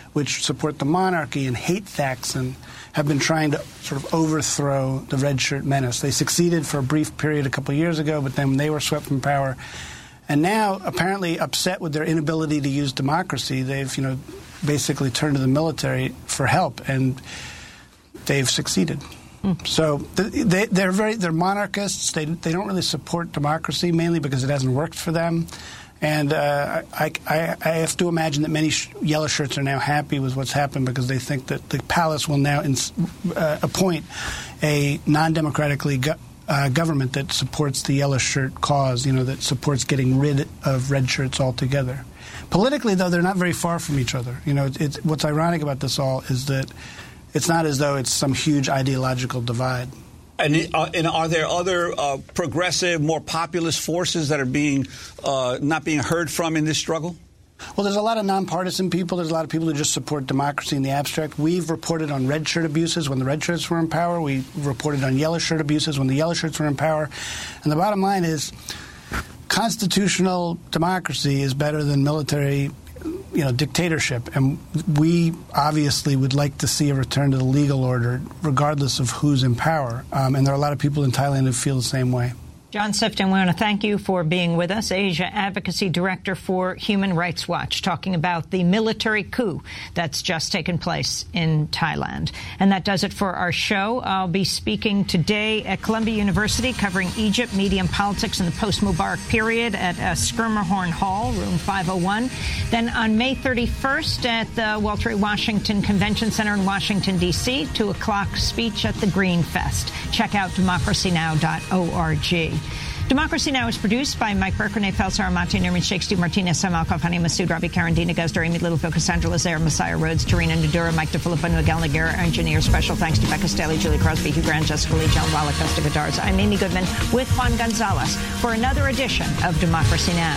which support the monarchy and hate Thaksin, have been trying to sort of overthrow the red shirt menace. They succeeded for a brief period a couple of years ago, but then they were swept from power. And now, apparently upset with their inability to use democracy, they've, basically turned to the military for help, and they've succeeded. So they're monarchists. They don't really support democracy, mainly because it hasn't worked for them. And I have to imagine that many yellow shirts are now happy with what's happened because they think that the palace will now appoint a non-democratically government that supports the yellow shirt cause, that supports getting rid of red shirts altogether. Politically, though, they're not very far from each other. What's ironic about this all is that it's not as though it's some huge ideological divide. And are there other progressive, more populist forces that are not being heard from in this struggle? Well, there's a lot of nonpartisan people. There's a lot of people who just support democracy in the abstract. We've reported on red shirt abuses when the red shirts were in power. We reported on yellow shirt abuses when the yellow shirts were in power. And the bottom line is constitutional democracy is better than military dictatorship. And we obviously would like to see a return to the legal order, regardless of who's in power. And there are a lot of people in Thailand who feel the same way. John Sifton, we want to thank you for being with us, Asia Advocacy Director for Human Rights Watch, talking about the military coup that's just taken place in Thailand. And that does it for our show. I'll be speaking today at Columbia University, covering Egypt, media and politics in the post-Mubarak period at Schermerhorn Hall, room 501. Then on May 31st at the Walter A. Washington Convention Center in Washington, D.C., 2 o'clock speech at the Green Fest. Check out democracynow.org. Democracy Now! Is produced by Mike Burke, Renee Felser, Amate Nirman, Sheikh, Steve Martinez, Sam Alkoff, Hani Masood, Ravi Karen, Dina Guzder, Amy Littlefield, Cassandra Lazare, Messiah Rhodes, Tarina Nadura, Mike DeFilippo, Miguel Noguera, engineer. Special thanks to Becca Staley, Julie Crosby, Hugh Grant, Jessica Lee, John Wallach, Vesta Goddards. I'm Amy Goodman with Juan Gonzalez for another edition of Democracy Now!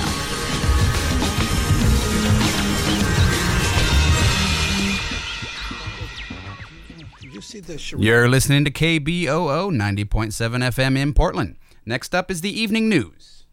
You're listening to KBOO 90.7 FM in Portland. Next up is the evening news.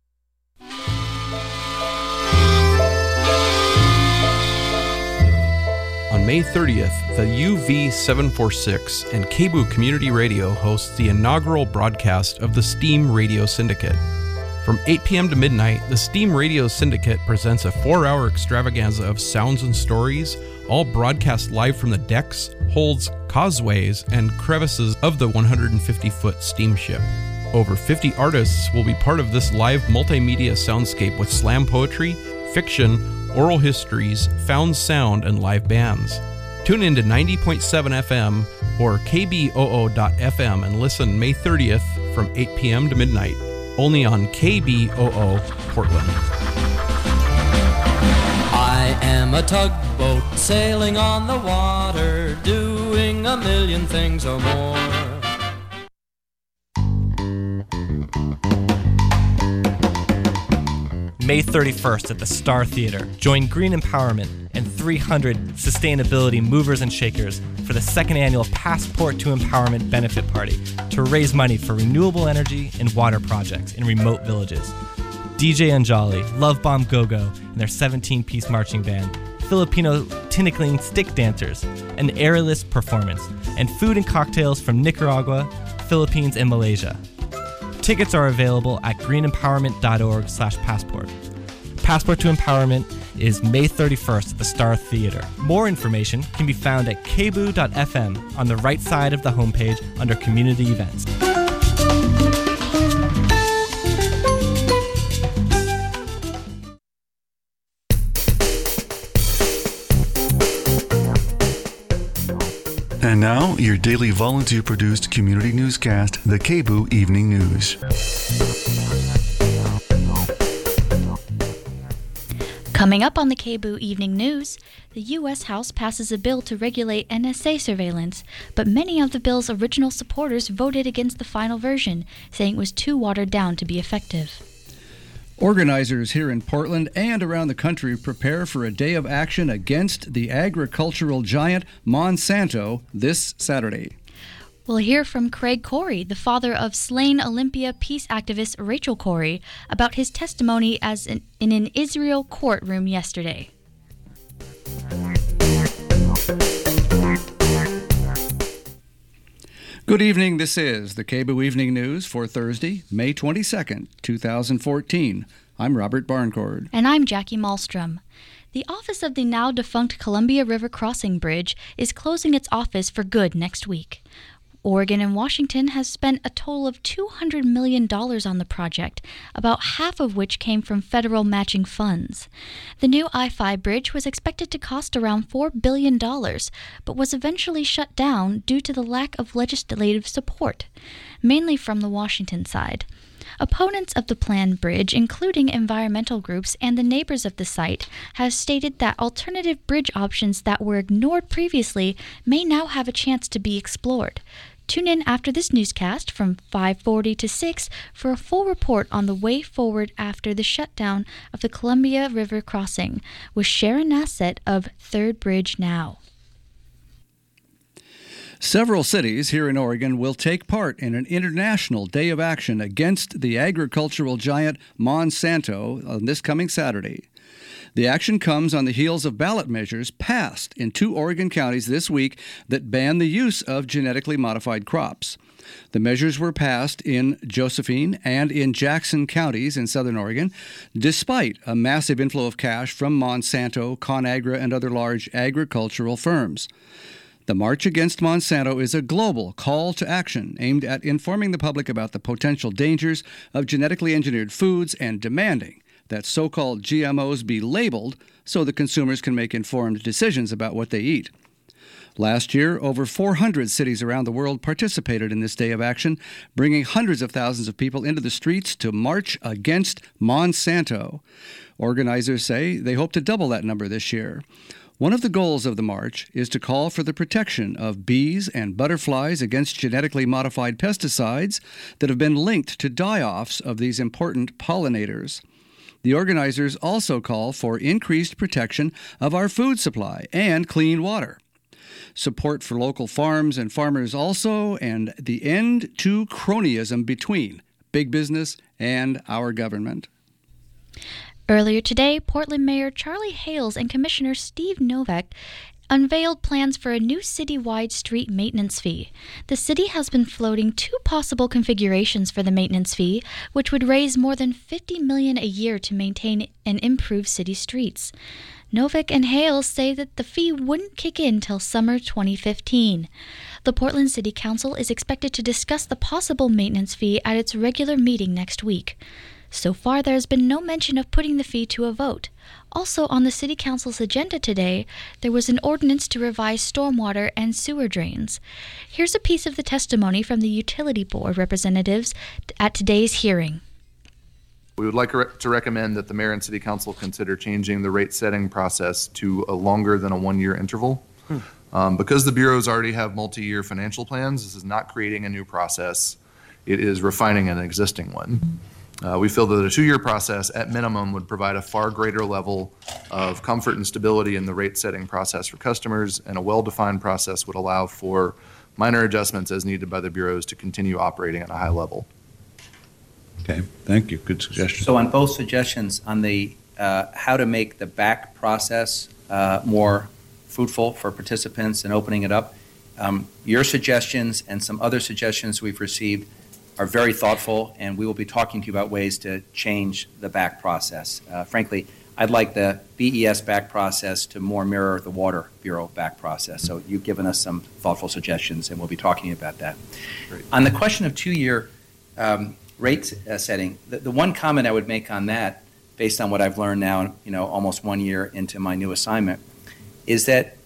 On May 30th, the UV746 and KBOO Community Radio hosts the inaugural broadcast of the STEAM Radio Syndicate. From 8 p.m. to midnight, the STEAM Radio Syndicate presents a 4-hour extravaganza of sounds and stories, all broadcast live from the decks, holds, causeways, and crevices of the 150-foot steamship. Over 50 artists will be part of this live multimedia soundscape with slam poetry, fiction, oral histories, found sound, and live bands. Tune in to 90.7 FM or kboo.fm and listen May 30th from 8 p.m. to midnight, only on KBOO Portland. I am a tugboat sailing on the water, doing a million things or more. May 31st at the Star Theater. Join Green Empowerment and 300 sustainability movers and shakers for the second annual Passport to Empowerment benefit party to raise money for renewable energy and water projects in remote villages. DJ Anjali, Love Bomb Go-Go, and their 17-piece marching band, Filipino tinikling stick dancers, an airless performance, and food and cocktails from Nicaragua, Philippines, and Malaysia. Tickets are available at greenempowerment.org/passport. Passport to Empowerment is May 31st at the Star Theater. More information can be found at kboo.fm on the right side of the homepage under Community Events. And now, your daily volunteer-produced community newscast, the KBOO Evening News. Coming up on the KBOO Evening News, the U.S. House passes a bill to regulate NSA surveillance, but many of the bill's original supporters voted against the final version, saying it was too watered down to be effective. Organizers here in Portland and around the country prepare for a day of action against the agricultural giant Monsanto this Saturday. We'll hear from Craig Corey, the father of slain Olympia peace activist Rachel Corey, about his testimony in an Israel courtroom yesterday. Good evening. This is the KBOO Evening News for Thursday, May 22nd, 2014. I'm Robert Barncord. And I'm Jackie Malmstrom. The office of the now-defunct Columbia River Crossing Bridge is closing its office for good next week. Oregon and Washington has spent a total of $200 million on the project, about half of which came from federal matching funds. The new I-5 bridge was expected to cost around $4 billion, but was eventually shut down due to the lack of legislative support, mainly from the Washington side. Opponents of the planned bridge, including environmental groups and the neighbors of the site, have stated that alternative bridge options that were ignored previously may now have a chance to be explored. Tune in after this newscast from 5:40 to 6 for a full report on the way forward after the shutdown of the Columbia River crossing with Sharon Nassett of Third Bridge Now. Several cities here in Oregon will take part in an international day of action against the agricultural giant Monsanto on this coming Saturday. The action comes on the heels of ballot measures passed in 2 Oregon counties this week that ban the use of genetically modified crops. The measures were passed in Josephine and in Jackson counties in southern Oregon, despite a massive inflow of cash from Monsanto, ConAgra, and other large agricultural firms. The March Against Monsanto is a global call to action aimed at informing the public about the potential dangers of genetically engineered foods and demanding that so-called GMOs be labeled so the consumers can make informed decisions about what they eat. Last year, over 400 cities around the world participated in this day of action, bringing hundreds of thousands of people into the streets to march against Monsanto. Organizers say they hope to double that number this year. One of the goals of the march is to call for the protection of bees and butterflies against genetically modified pesticides that have been linked to die-offs of these important pollinators. The organizers also call for increased protection of our food supply and clean water. Support for local farms and farmers also, and the end to cronyism between big business and our government. Earlier today, Portland Mayor Charlie Hales and Commissioner Steve Novak unveiled plans for a new citywide street maintenance fee. The city has been floating 2 possible configurations for the maintenance fee, which would raise more than $50 million a year to maintain and improve city streets. Novak and Hales say that the fee wouldn't kick in till summer 2015. The Portland City Council is expected to discuss the possible maintenance fee at its regular meeting next week. So far, there has been no mention of putting the fee to a vote. Also on the City Council's agenda today, there was an ordinance to revise stormwater and sewer drains. Here's a piece of the testimony from the Utility Board representatives at today's hearing. We would like to recommend that the Mayor and City Council consider changing the rate setting process to a longer than a 1-year interval. Because the bureaus already have multi-year financial plans, this is not creating a new process. It is refining an existing one. We feel that a 2-year process, at minimum, would provide a far greater level of comfort and stability in the rate-setting process for customers, and a well-defined process would allow for minor adjustments as needed by the bureaus to continue operating at a high level. Okay, thank you. Good suggestion. So on both suggestions, on the how to make the back process more fruitful for participants and opening it up, your suggestions and some other suggestions we've received are very thoughtful, and we will be talking to you about ways to change the back process. Frankly, I'd like the BES back process to more mirror the Water Bureau back process. So you've given us some thoughtful suggestions, and we'll be talking about that. Great. On the question of 2-year rate setting, the one comment I would make on that, based on what I've learned now, almost 1 year into my new assignment, is that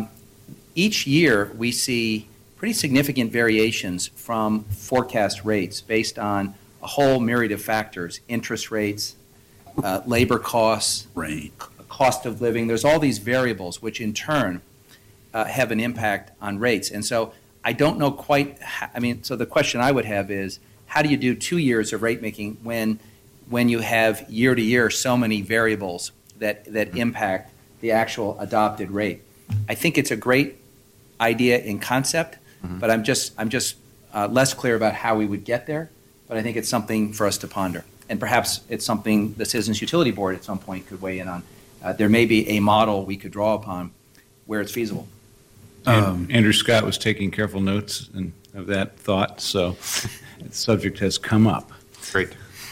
each year we see pretty significant variations from forecast rates based on a whole myriad of factors: interest rates, labor costs, cost of living. There's all these variables which in turn have an impact on rates. And so I don't know quite, so the question I would have is, how do you do 2 years of rate making when you have year to year so many variables that impact the actual adopted rate? I think it's a great idea in concept, but I'm just less clear about how we would get there. But I think it's something for us to ponder, and perhaps it's something the Citizens Utility Board at some point could weigh in on. There may be a model we could draw upon where it's feasible. Andrew Scott was taking careful notes of that thought, so the subject has come up. Great.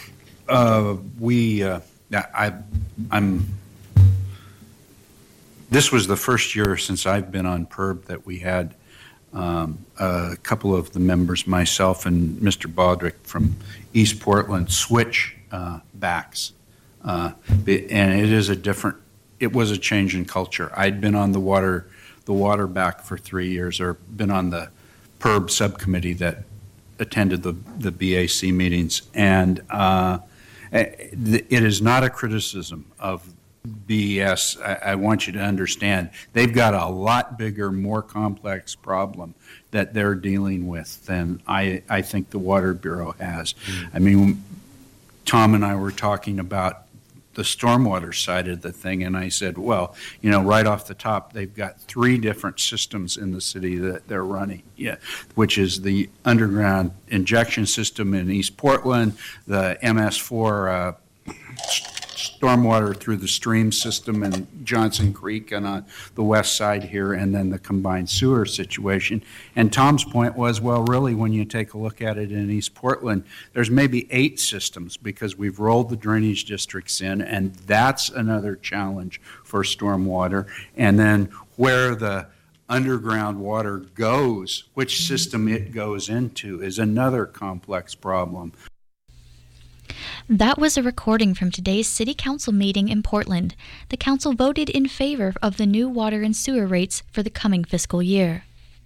This was the first year since I've been on PERB that we had a couple of the members, myself and Mr. Baldrick from East Portland, switch backs. And it was a change in culture. I'd been on the water back for 3 years, or been on the PERB subcommittee that attended the BAC meetings. And it is not a criticism of BES. I want you to understand they've got a lot bigger, more complex problem that they're dealing with than I think the Water Bureau has. I mean, Tom and I were talking about the stormwater side of the thing, and I said, well, right off the top, they've got 3 different systems in the city that they're running, which is the underground injection system in East Portland, the MS4 stormwater through the stream system in Johnson Creek and on the west side here, and then the combined sewer situation. And Tom's point was, well, really, when you take a look at it in East Portland, there's maybe 8 systems because we've rolled the drainage districts in, and that's another challenge for stormwater. And then where the underground water goes, which system it goes into, is another complex problem. That was a recording from today's City Council meeting in Portland. The Council voted in favor of the new water and sewer rates for the coming fiscal year.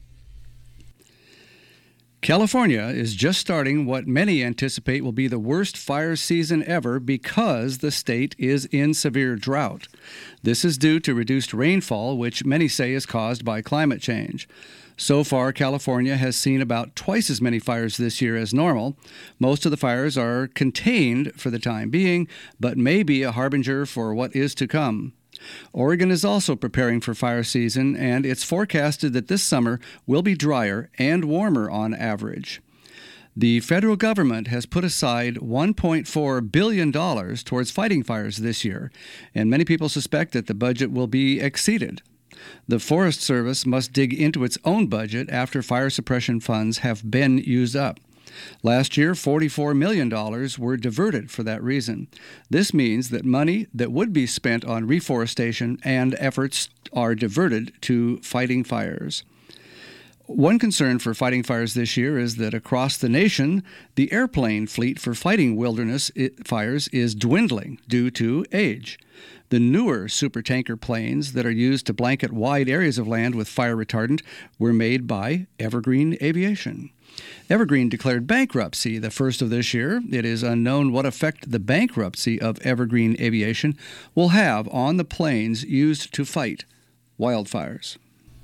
California is just starting what many anticipate will be the worst fire season ever because the state is in severe drought. This is due to reduced rainfall, which many say is caused by climate change. So far, California has seen about twice as many fires this year as normal. Most of the fires are contained for the time being, but may be a harbinger for what is to come. Oregon is also preparing for fire season, and it's forecasted that this summer will be drier and warmer on average. The federal government has put aside $1.4 billion towards fighting fires this year, and many people suspect that the budget will be exceeded. The Forest Service must dig into its own budget after fire suppression funds have been used up. Last year, $44 million were diverted for that reason. This means that money that would be spent on reforestation and efforts are diverted to fighting fires. One concern for fighting fires this year is that across the nation, the airplane fleet for fighting wilderness fires is dwindling due to age. The newer supertanker planes that are used to blanket wide areas of land with fire retardant were made by Evergreen Aviation. Evergreen declared bankruptcy the first of this year. It is unknown what effect the bankruptcy of Evergreen Aviation will have on the planes used to fight wildfires.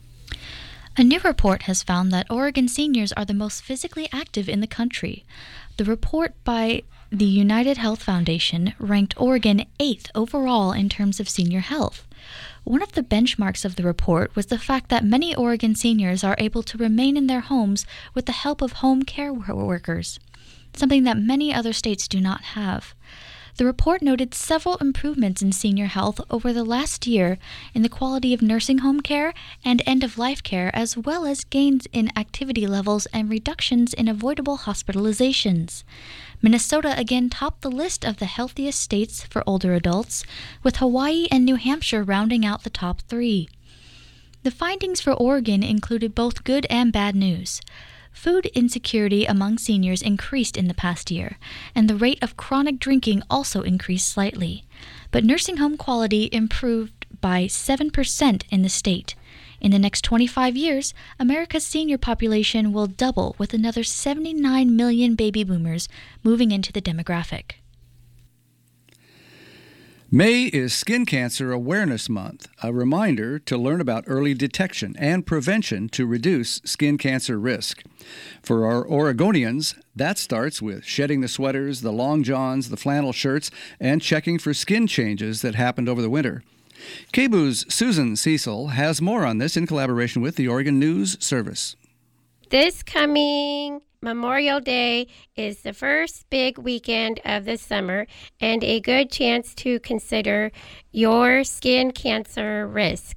A new report has found that Oregon seniors are the most physically active in the country. The report by the United Health Foundation ranked Oregon 8th overall in terms of senior health. One of the benchmarks of the report was the fact that many Oregon seniors are able to remain in their homes with the help of home care workers, something that many other states do not have. The report noted several improvements in senior health over the last year in the quality of nursing home care and end-of-life care, as well as gains in activity levels and reductions in avoidable hospitalizations. Minnesota again topped the list of the healthiest states for older adults, with Hawaii and New Hampshire rounding out the top 3. The findings for Oregon included both good and bad news. Food insecurity among seniors increased in the past year, and the rate of chronic drinking also increased slightly. But nursing home quality improved by 7% in the state. In the next 25 years, America's senior population will double, with another 79 million baby boomers moving into the demographic. May is Skin Cancer Awareness Month, a reminder to learn about early detection and prevention to reduce skin cancer risk. For our Oregonians, that starts with shedding the sweaters, the long johns, the flannel shirts, and checking for skin changes that happened over the winter. KBOO's Susan Cecil has more on this in collaboration with the Oregon News Service. This coming Memorial Day is the first big weekend of the summer and a good chance to consider your skin cancer risk.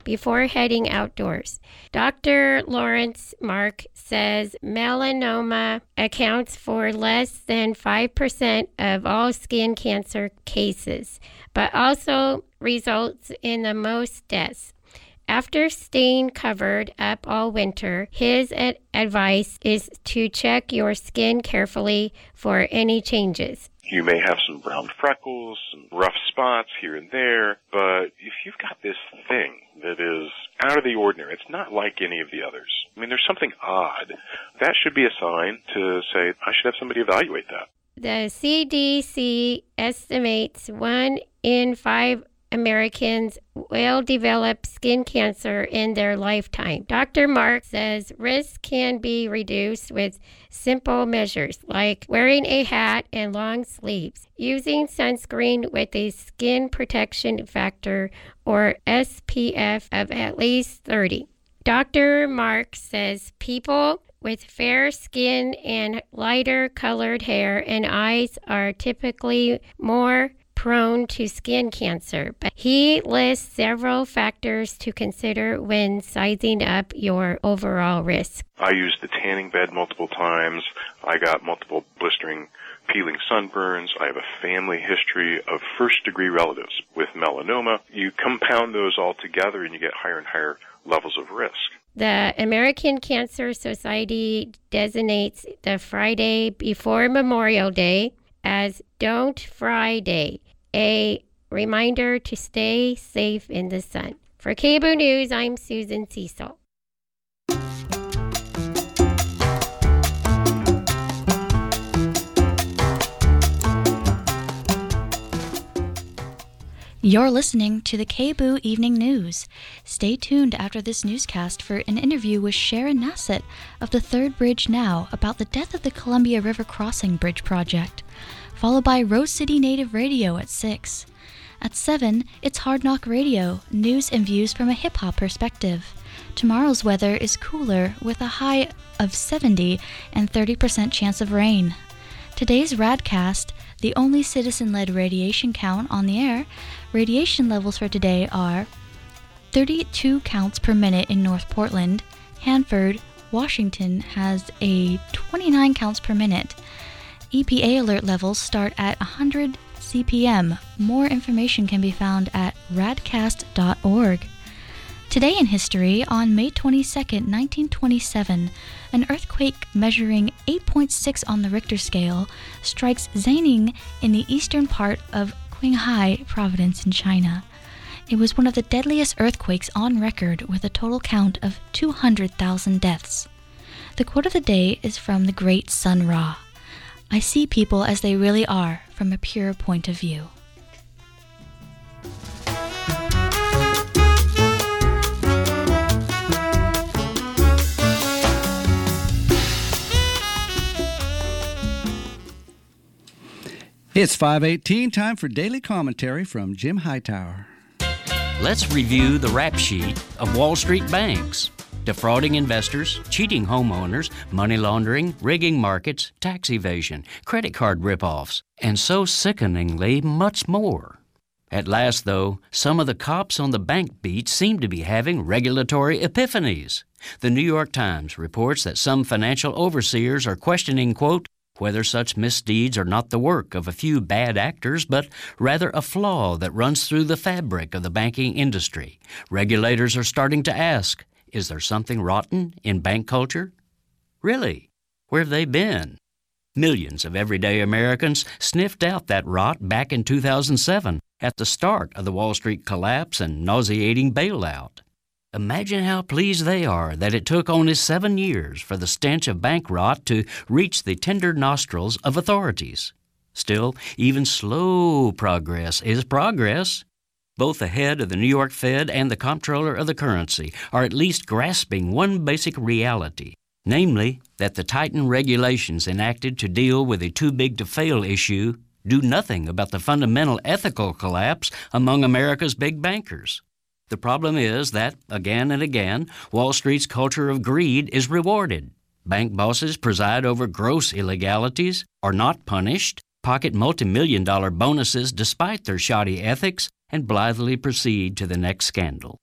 before heading outdoors. Dr. Lawrence Mark says melanoma accounts for less than 5% of all skin cancer cases, but also results in the most deaths. After staying covered up all winter, his advice is to check your skin carefully for any changes. You may have some brown freckles, some rough spots here and there, but if you've got this thing that is out of the ordinary, it's not like any of the others. I mean, there's something odd. That should be a sign to say, I should have somebody evaluate that. The CDC estimates 1 in 5 Americans will develop skin cancer in their lifetime. Dr. Mark says risk can be reduced with simple measures like wearing a hat and long sleeves, using sunscreen with a skin protection factor or SPF of at least 30. Dr. Mark says people with fair skin and lighter colored hair and eyes are typically more prone to skin cancer, but he lists several factors to consider when sizing up your overall risk. I used the tanning bed multiple times. I got multiple blistering, peeling sunburns. I have a family history of first-degree relatives with melanoma. You compound those all together and you get higher and higher levels of risk. The American Cancer Society designates the Friday before Memorial Day as Don't Fry Day, a reminder to stay safe in the sun. For KBOO News, I'm Susan Cecil. You're listening to the KBOO Evening News. Stay tuned after this newscast for an interview with Sharon Nassett of the Third Bridge Now about the death of the Columbia River Crossing Bridge project, followed by Rose City Native Radio at 6. At 7, it's Hard Knock Radio, news and views from a hip-hop perspective. Tomorrow's weather is cooler with a high of 70 and 30% chance of rain. Today's Radcast, the only citizen-led radiation count on the air, radiation levels for today are 32 counts per minute in North Portland. Hanford, Washington has a 29 counts per minute. EPA alert levels start at 100 CPM. More information can be found at radcast.org. Today in history, on May 22, 1927, an earthquake measuring 8.6 on the Richter scale strikes Zaining in the eastern part of Qinghai Province in China. It was one of the deadliest earthquakes on record with a total count of 200,000 deaths. The quote of the day is from the great Sun Ra. I see people as they really are from a pure point of view. It's 5:18, time for daily commentary from Jim Hightower. Let's review the rap sheet of Wall Street banks. Defrauding investors, cheating homeowners, money laundering, rigging markets, tax evasion, credit card ripoffs, and so sickeningly much more. At last, though, some of the cops on the bank beat seem to be having regulatory epiphanies. The New York Times reports that some financial overseers are questioning, quote, whether such misdeeds are not the work of a few bad actors, but rather a flaw that runs through the fabric of the banking industry. Regulators are starting to ask, is there something rotten in bank culture? Really? Where have they been? Millions of everyday Americans sniffed out that rot back in 2007 at the start of the Wall Street collapse and nauseating bailout. Imagine how pleased they are that it took only 7 years for the stench of bank rot to reach the tender nostrils of authorities. Still, even slow progress is progress. Both the head of the New York Fed and the comptroller of the currency are at least grasping one basic reality, namely that the tightened regulations enacted to deal with the too-big-to-fail issue do nothing about the fundamental ethical collapse among America's big bankers. The problem is that, again and again, Wall Street's culture of greed is rewarded. Bank bosses preside over gross illegalities, are not punished, pocket multi-million-dollar bonuses despite their shoddy ethics, and blithely proceed to the next scandal.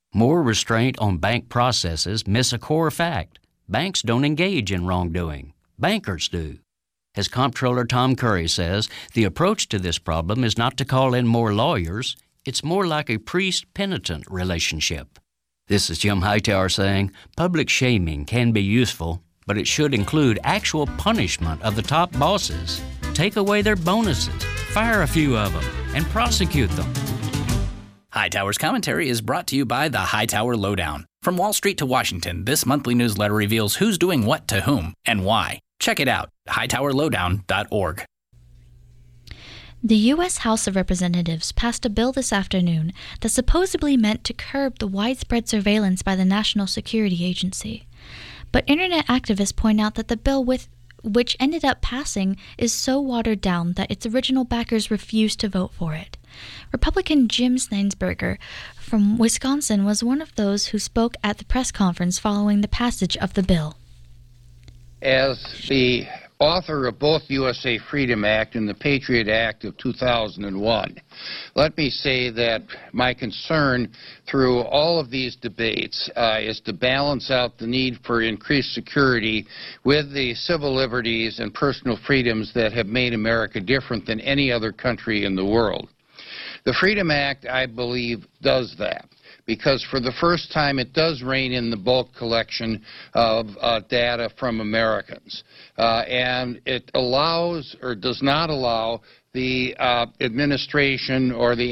More restraint on bank processes miss a core fact. Banks don't engage in wrongdoing. Bankers do. As Comptroller Tom Curry says, the approach to this problem is not to call in more lawyers. It's more like a priest-penitent relationship. This is Jim Hightower saying, public shaming can be useful, but it should include actual punishment of the top bosses. Take away their bonuses, fire a few of them, and prosecute them. Hightower's commentary is brought to you by the Hightower Lowdown. From Wall Street to Washington, this monthly newsletter reveals who's doing what to whom and why. Check it out, hightowerlowdown.org. The U.S. House of Representatives passed a bill this afternoon that supposedly meant to curb the widespread surveillance by the National Security Agency. But Internet activists point out that the bill which ended up passing is so watered down that its original backers refused to vote for it. Republican Jim Steinsberger from Wisconsin was one of those who spoke at the press conference following the passage of the bill. As the author of both USA Freedom Act and the Patriot Act of 2001, let me say that my concern through all of these debates is to balance out the need for increased security with the civil liberties and personal freedoms that have made America different than any other country in the world. The Freedom Act, I believe, does that, because for the first time it does rein in the bulk collection of data from Americans. And it allows, or does not allow, the administration or the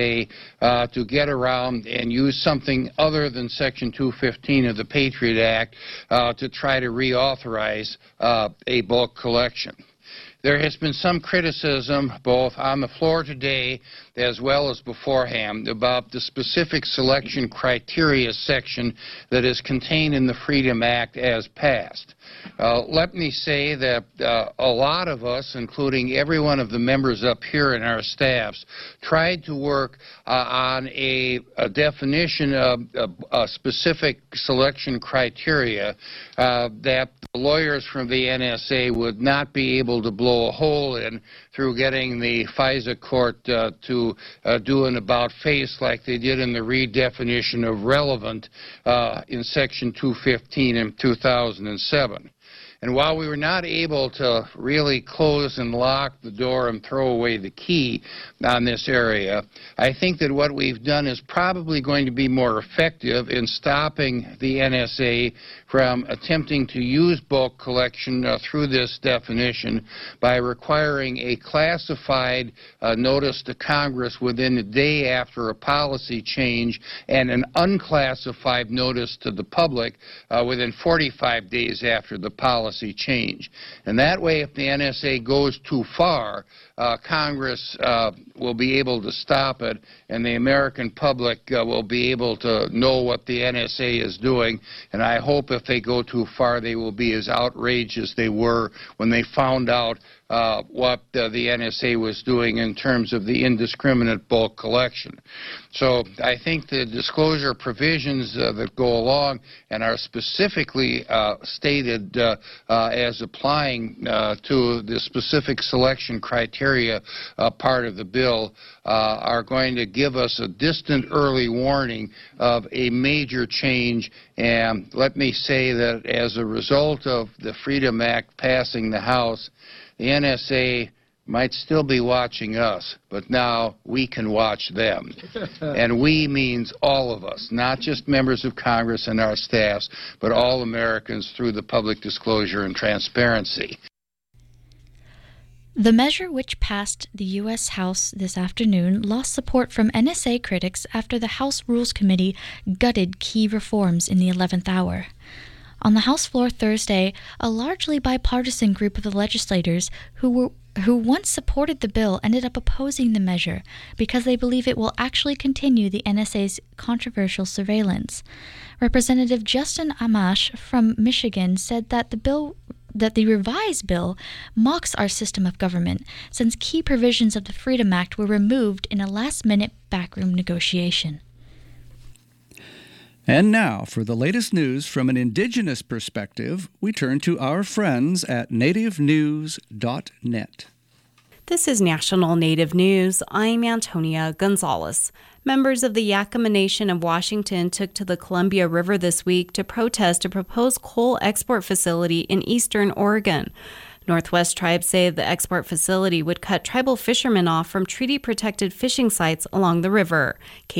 NSA to get around and use something other than Section 215 of the Patriot Act to try to reauthorize a bulk collection. There has been some criticism, both on the floor today as well as beforehand, about the specific selection criteria section that is contained in the Freedom Act as passed. Let me say that a lot of us, including every one of the members up here and our staffs, tried to work on a definition of a specific selection criteria that the lawyers from the NSA would not be able to blow a hole in through getting the FISA court to do an about-face like they did in the redefinition of relevant in Section 215 in 2007. And while we were not able to really close and lock the door and throw away the key on this area, I think that what we've done is probably going to be more effective in stopping the NSA from attempting to use bulk collection through this definition by requiring a classified notice to Congress within a day after a policy change and an unclassified notice to the public within 45 days after the policy change. And that way, if the NSA goes too far, Congress will be able to stop it, and the American public will be able to know what the NSA is doing. And I hope if they go too far, they will be as outraged as they were when they found out what the NSA was doing in terms of the indiscriminate bulk collection. So I think the disclosure provisions that go along and are specifically stated as applying to the specific selection criteria part of the bill are going to give us a distant early warning of a major change. And let me say that as a result of the Freedom Act passing the House, the NSA might still be watching us, but now we can watch them. And we means all of us, not just members of Congress and our staffs, but all Americans through the public disclosure and transparency. The measure, which passed the U.S. House this afternoon, lost support from NSA critics after the House Rules Committee gutted key reforms in the 11th hour. On the House floor Thursday, a largely bipartisan group of the legislators who once supported the bill ended up opposing the measure because they believe it will actually continue the NSA's controversial surveillance. Representative Justin Amash from Michigan said that the revised bill mocks our system of government, since key provisions of the Freedom Act were removed in a last-minute backroom negotiation. And now, for the latest news from an indigenous perspective, we turn to our friends at nativenews.net. This is National Native News. I'm Antonia Gonzalez. Members of the Yakama Nation of Washington took to the Columbia River this week to protest a proposed coal export facility in eastern Oregon. Northwest tribes say the export facility would cut tribal fishermen off from treaty-protected fishing sites along the river.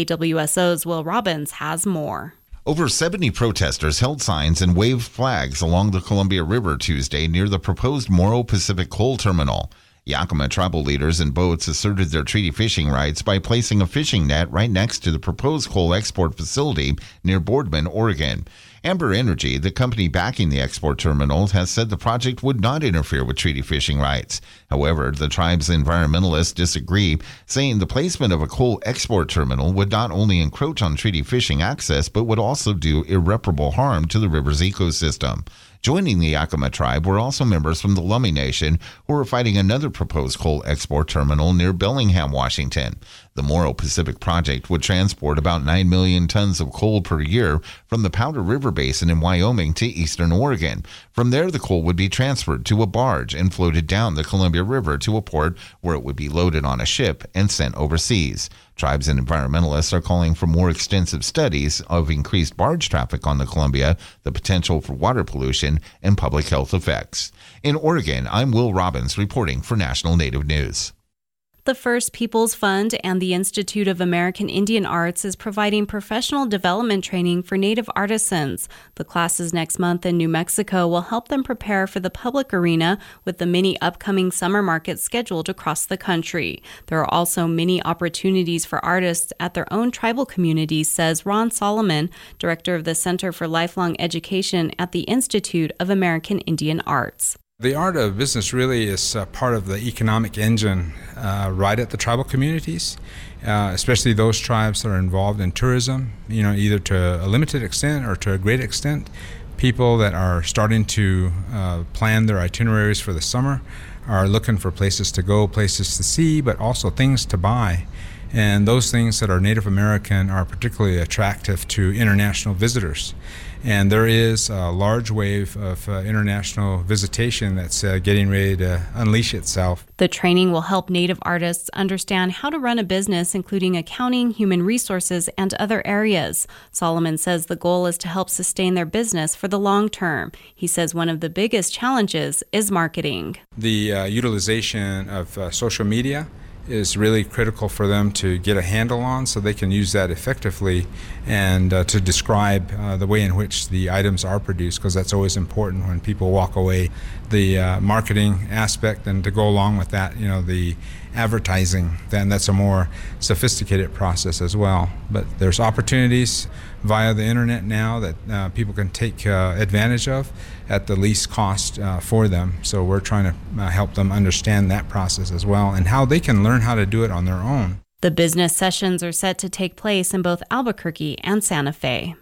KWSO's Will Robbins has more. Over 70 protesters held signs and waved flags along the Columbia River Tuesday near the proposed Morrow Pacific Coal Terminal. Yakama tribal leaders and boats asserted their treaty fishing rights by placing a fishing net right next to the proposed coal export facility near Boardman, Oregon. Amber Energy, the company backing the export terminal, has said the project would not interfere with treaty fishing rights. However, the tribe's environmentalists disagree, saying the placement of a coal export terminal would not only encroach on treaty fishing access, but would also do irreparable harm to the river's ecosystem. Joining the Yakama tribe were also members from the Lummi Nation, who were fighting another proposed coal export terminal near Bellingham, Washington. The Morrow Pacific project would transport about 9 million tons of coal per year from the Powder River Basin in Wyoming to eastern Oregon. From there, the coal would be transferred to a barge and floated down the Columbia River to a port where it would be loaded on a ship and sent overseas. Tribes and environmentalists are calling for more extensive studies of increased barge traffic on the Columbia, the potential for water pollution, and public health effects. In Oregon, I'm Will Robbins reporting for National Native News. The First Peoples Fund and the Institute of American Indian Arts is providing professional development training for Native artisans. The classes next month in New Mexico will help them prepare for the public arena with the many upcoming summer markets scheduled across the country. There are also many opportunities for artists at their own tribal communities, says Ron Solomon, director of the Center for Lifelong Education at the Institute of American Indian Arts. The art of business really is part of the economic engine right at the tribal communities, especially those tribes that are involved in tourism, either to a limited extent or to a great extent. People that are starting to plan their itineraries for the summer are looking for places to go, places to see, but also things to buy. And those things that are Native American are particularly attractive to international visitors. And there is a large wave of international visitation that's getting ready to unleash itself. The training will help Native artists understand how to run a business, including accounting, human resources, and other areas. Solomon says the goal is to help sustain their business for the long term. He says one of the biggest challenges is marketing. The utilization of social media is really critical for them to get a handle on so they can use that effectively and to describe the way in which the items are produced, because that's always important when people walk away. The marketing aspect, and to go along with that, the advertising, then that's a more sophisticated process as well. But there's opportunities via the internet now that people can take advantage of at the least cost for them. So we're trying to help them understand that process as well and how they can learn how to do it on their own. The business sessions are set to take place in both Albuquerque and Santa Fe.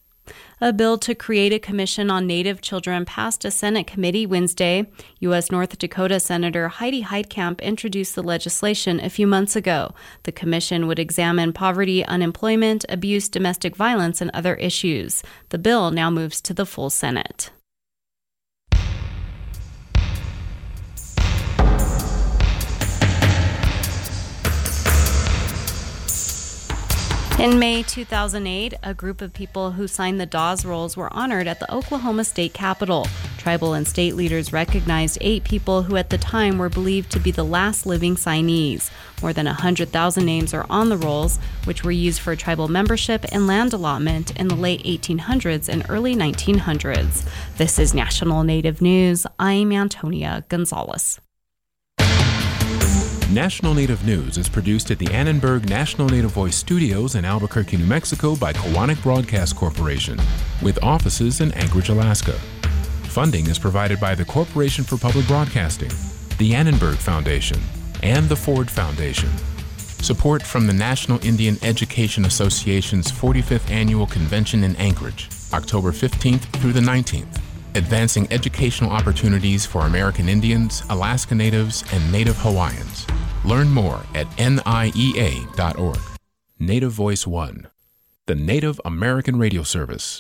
A bill to create a commission on Native children passed a Senate committee Wednesday. U.S. North Dakota Senator Heidi Heitkamp introduced the legislation a few months ago. The commission would examine poverty, unemployment, abuse, domestic violence, and other issues. The bill now moves to the full Senate. In May 2008, a group of people who signed the Dawes Rolls were honored at the Oklahoma State Capitol. Tribal and state leaders recognized 8 people who at the time were believed to be the last living signees. More than 100,000 names are on the rolls, which were used for tribal membership and land allotment in the late 1800s and early 1900s. This is National Native News. I'm Antonia Gonzalez. National Native News is produced at the Annenberg National Native Voice Studios in Albuquerque, New Mexico by Kowanek Broadcast Corporation, with offices in Anchorage, Alaska. Funding is provided by the Corporation for Public Broadcasting, the Annenberg Foundation, and the Ford Foundation. Support from the National Indian Education Association's 45th Annual Convention in Anchorage, October 15th through the 19th. Advancing educational opportunities for American Indians, Alaska Natives, and Native Hawaiians. Learn more at niea.org. Native Voice One, the Native American radio service.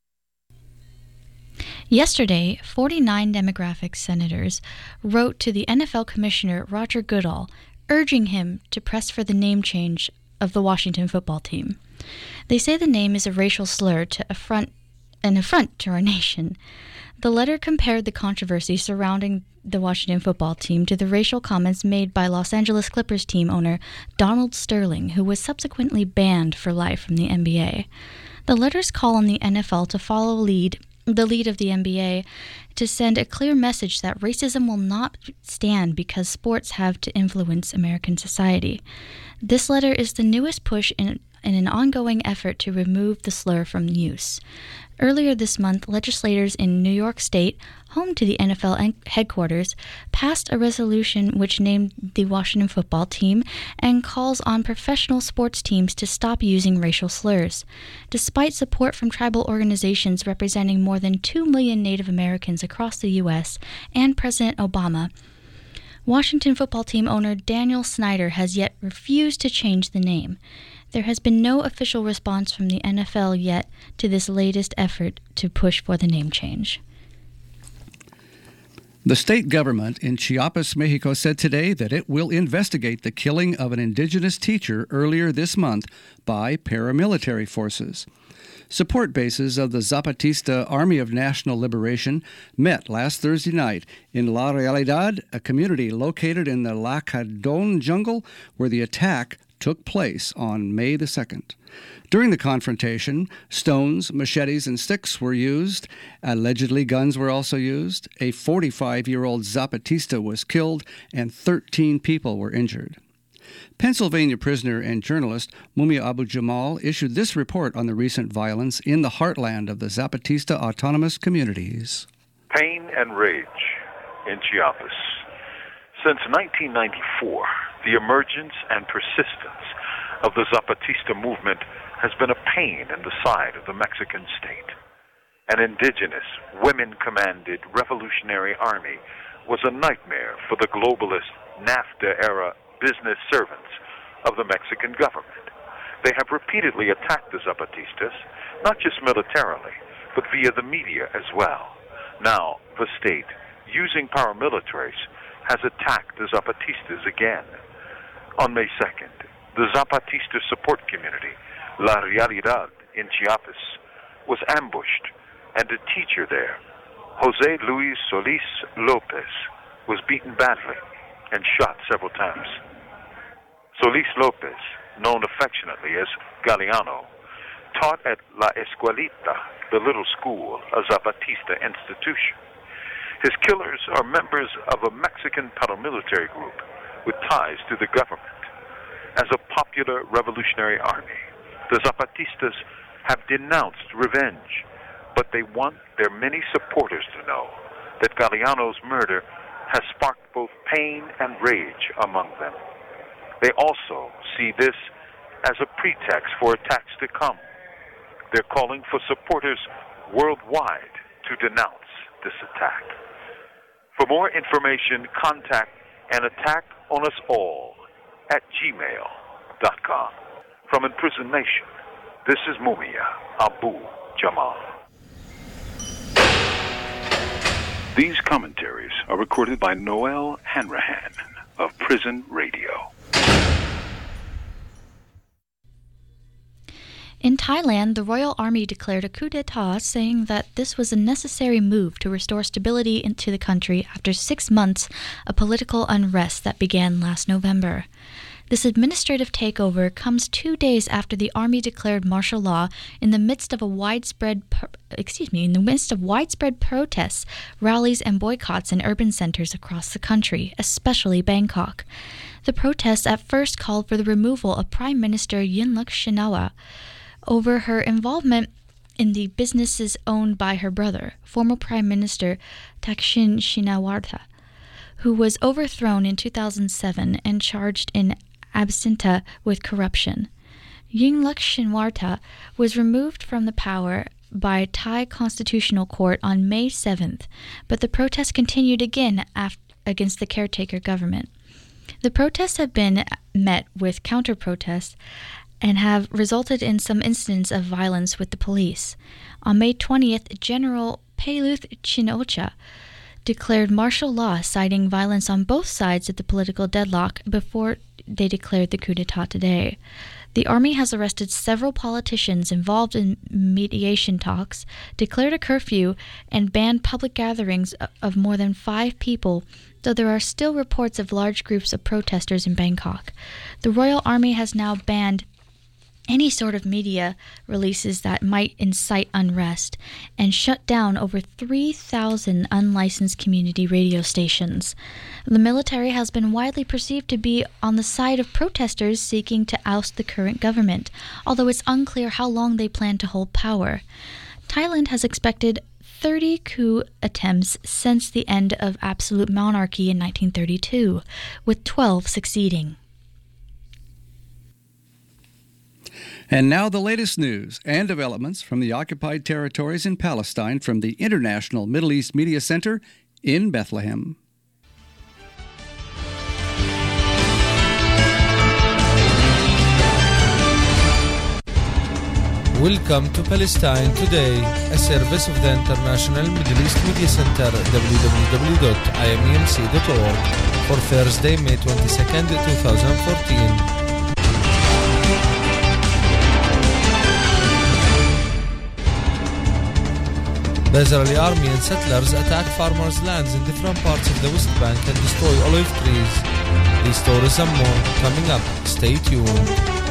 Yesterday, 49 Demographic senators wrote to the NFL Commissioner Roger Goodall, urging him to press for the name change of the Washington football team. They say the name is a racial slur an affront to our nation. The letter compared the controversy surrounding the Washington football team to the racial comments made by Los Angeles Clippers team owner Donald Sterling, who was subsequently banned for life from the NBA. The letters call on the NFL to follow the lead of the NBA to send a clear message that racism will not stand because sports have to influence American society. This letter is the newest push in an ongoing effort to remove the slur from use. Earlier this month, legislators in New York State, home to the NFL headquarters, passed a resolution which named the Washington football team and calls on professional sports teams to stop using racial slurs. Despite support from tribal organizations representing more than 2 million Native Americans across the U.S. and President Obama, Washington football team owner Daniel Snyder has yet refused to change the name. There has been no official response from the NFL yet to this latest effort to push for the name change. The state government in Chiapas, Mexico said today that it will investigate the killing of an indigenous teacher earlier this month by paramilitary forces. Support bases of the Zapatista Army of National Liberation met last Thursday night in La Realidad, a community located in the Lacadon jungle where the attack took place on May the 2nd. During the confrontation, stones, machetes, and sticks were used. Allegedly, guns were also used. A 45-year-old Zapatista was killed, and 13 people were injured. Pennsylvania prisoner and journalist Mumia Abu-Jamal issued this report on the recent violence in the heartland of the Zapatista autonomous communities. Pain and rage in Chiapas. Since 1994, the emergence and persistence of the Zapatista movement has been a pain in the side of the Mexican state. An indigenous, women-commanded revolutionary army was a nightmare for the globalist NAFTA-era business servants of the Mexican government. They have repeatedly attacked the Zapatistas, not just militarily, but via the media as well. Now, the state, using paramilitaries, has attacked the Zapatistas again. On May 2nd, the Zapatista support community, La Realidad in Chiapas, was ambushed, and a teacher there, Jose Luis Solis Lopez, was beaten badly and shot several times. Solis Lopez, known affectionately as Galeano, taught at La Escuelita, the little school, a Zapatista institution. His killers are members of a Mexican paramilitary group with ties to the government. As a popular revolutionary army, the Zapatistas have denounced revenge, but they want their many supporters to know that Galeano's murder has sparked both pain and rage among them. They also see this as a pretext for attacks to come. They're calling for supporters worldwide to denounce this attack. For more information, contact an attack on us all at gmail.com. From Imprisoned Nation, this is Mumia Abu-Jamal. These commentaries are recorded by Noel Hanrahan of Prison Radio. In Thailand, the Royal Army declared a coup d'etat, saying that this was a necessary move to restore stability into the country after 6 months of political unrest that began last November. This administrative takeover comes 2 days after the army declared martial law in the midst of widespread protests, rallies, and boycotts in urban centers across the country, especially Bangkok. The protests at first called for the removal of Prime Minister Yingluck Shinawatra over her involvement in the businesses owned by her brother, former Prime Minister Thaksin Shinawatra, who was overthrown in 2007 and charged in absentia with corruption. Yingluck Shinawatra was removed from the power by Thai Constitutional Court on May 7th, but the protests continued again against the caretaker government. The protests have been met with counter-protests and have resulted in some incidents of violence with the police. On May 20th, General Payluth Chinocha declared martial law, citing violence on both sides of the political deadlock before they declared the coup d'etat today. The army has arrested several politicians involved in mediation talks, declared a curfew, and banned public gatherings of more than 5 people, though there are still reports of large groups of protesters in Bangkok. The Royal Army has now banned any sort of media releases that might incite unrest and shut down over 3,000 unlicensed community radio stations. The military has been widely perceived to be on the side of protesters seeking to oust the current government, although it's unclear how long they plan to hold power. Thailand has expected 30 coup attempts since the end of absolute monarchy in 1932, with 12 succeeding. And now the latest news and developments from the occupied territories in Palestine from the International Middle East Media Center in Bethlehem. Welcome to Palestine Today, a service of the International Middle East Media Center, www.imemc.org, for Thursday, May 22nd, 2014. The Israeli army and settlers attack farmers' lands in different parts of the West Bank and destroy olive trees. These stories and more coming up. Stay tuned.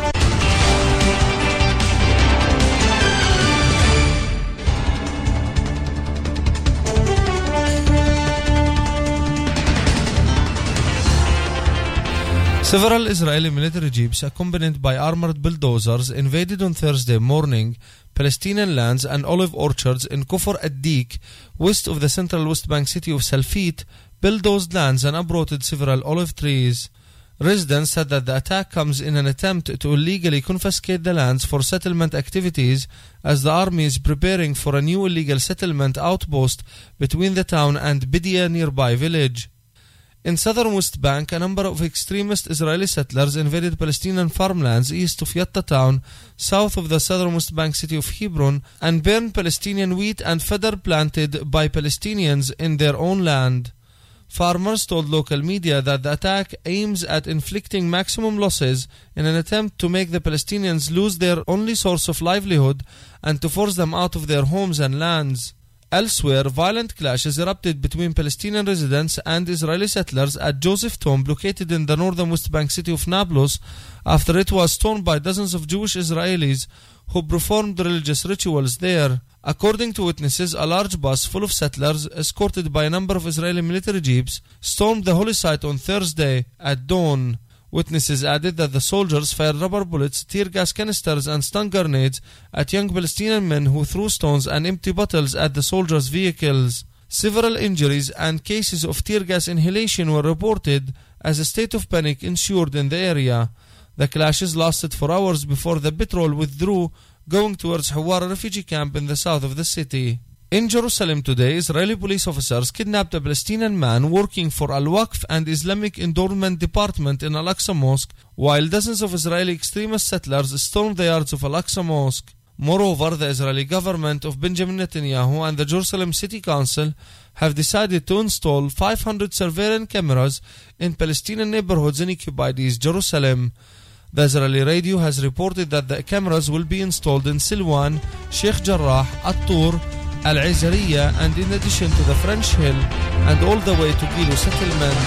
Several Israeli military jeeps accompanied by armored bulldozers invaded on Thursday morning Palestinian lands and olive orchards in Kufr ad-Dik, west of the central West Bank city of Salfit, bulldozed lands and uprooted several olive trees. Residents said that the attack comes in an attempt to illegally confiscate the lands for settlement activities as the army is preparing for a new illegal settlement outpost between the town and Bidia nearby village. In southern West Bank, a number of extremist Israeli settlers invaded Palestinian farmlands east of Yatta town, south of the southern West Bank city of Hebron, and burned Palestinian wheat and fodder planted by Palestinians in their own land. Farmers told local media that the attack aims at inflicting maximum losses in an attempt to make the Palestinians lose their only source of livelihood and to force them out of their homes and lands. Elsewhere, violent clashes erupted between Palestinian residents and Israeli settlers at Joseph Tomb, located in the northern West Bank city of Nablus, after it was stormed by dozens of Jewish Israelis who performed religious rituals there. According to witnesses, a large bus full of settlers, escorted by a number of Israeli military jeeps, stormed the holy site on Thursday at dawn. Witnesses added that the soldiers fired rubber bullets, tear gas canisters and stun grenades at young Palestinian men who threw stones and empty bottles at the soldiers' vehicles. Several injuries and cases of tear gas inhalation were reported as a state of panic ensued in the area. The clashes lasted for hours before the patrol withdrew, going towards Hawara refugee camp in the south of the city. In Jerusalem today, Israeli police officers kidnapped a Palestinian man working for Al-Waqf and Islamic Endowment Department in Al-Aqsa Mosque, while dozens of Israeli extremist settlers stormed the yards of Al-Aqsa Mosque. Moreover, the Israeli government of Benjamin Netanyahu and the Jerusalem City Council have decided to install 500 surveillance cameras in Palestinian neighborhoods in occupied East Jerusalem. The Israeli radio has reported that the cameras will be installed in Silwan, Sheikh Jarrah, At-Tur, Al-Izariya, and in addition to the French Hill and all the way to Gilo settlement.